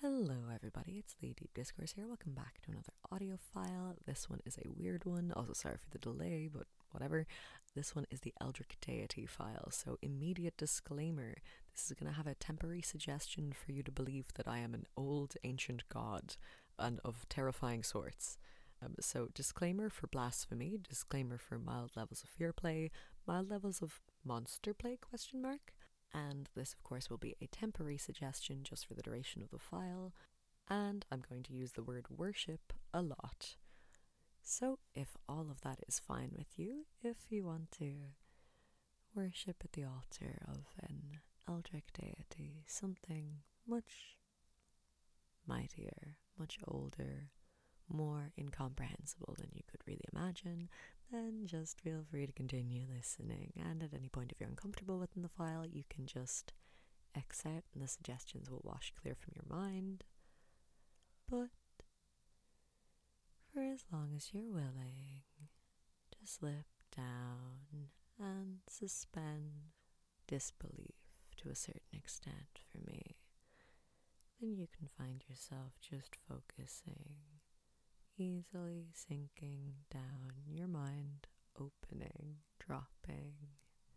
Hello everybody, it's the Deep Discourse here. Welcome back to another audio file. This one is a weird one. Also sorry for the delay, but whatever. This one is the Eldritch Deity file. So immediate disclaimer, this is going to have a temporary suggestion for you to believe that I am an old ancient god and of terrifying sorts. So disclaimer for blasphemy, disclaimer for mild levels of fear play, mild levels of monster play, question mark. And this of course will be a temporary suggestion just for the duration of the file, and I'm going to use the word worship a lot. So if all of that is fine with you, if you want to worship at the altar of an Eldritch deity, something much mightier, much older, more incomprehensible than you could really imagine, then just feel free to continue listening. And at any point, if you're uncomfortable within the file, you can just X out and the suggestions will wash clear from your mind. But for as long as you're willing to slip down and suspend disbelief to a certain extent for me, then you can find yourself just focusing, easily sinking down, your mind opening, dropping.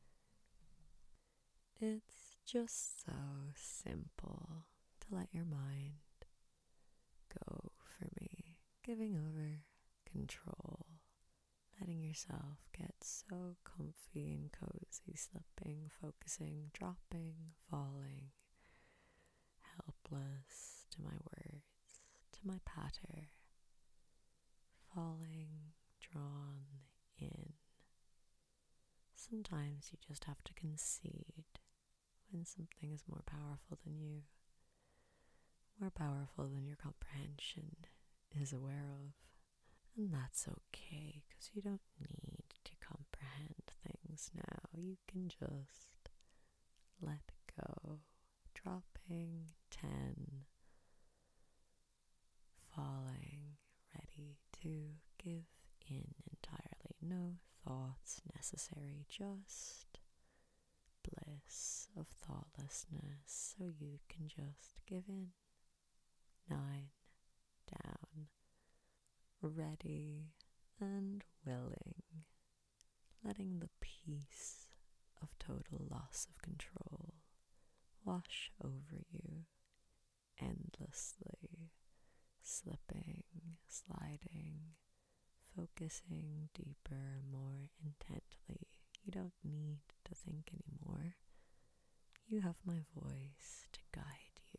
It's just so simple to let your mind go for me, giving over control, letting yourself get so comfy and cozy, slipping, focusing, dropping, falling, helpless to my words, to my patter, falling, drawn in. Sometimes you just have to concede when something is more powerful than you, more powerful than your comprehension is aware of. And that's okay, because you don't need to comprehend things now. You can just let go. Dropping 10, falling, ready to give in entirely. No thoughts necessary, just bliss of thoughtlessness, so you can just give in. 9, down, ready and willing, letting the peace of total loss of control wash over you endlessly, slipping, sliding, focusing deeper, more intently. You don't need to think anymore. You have my voice to guide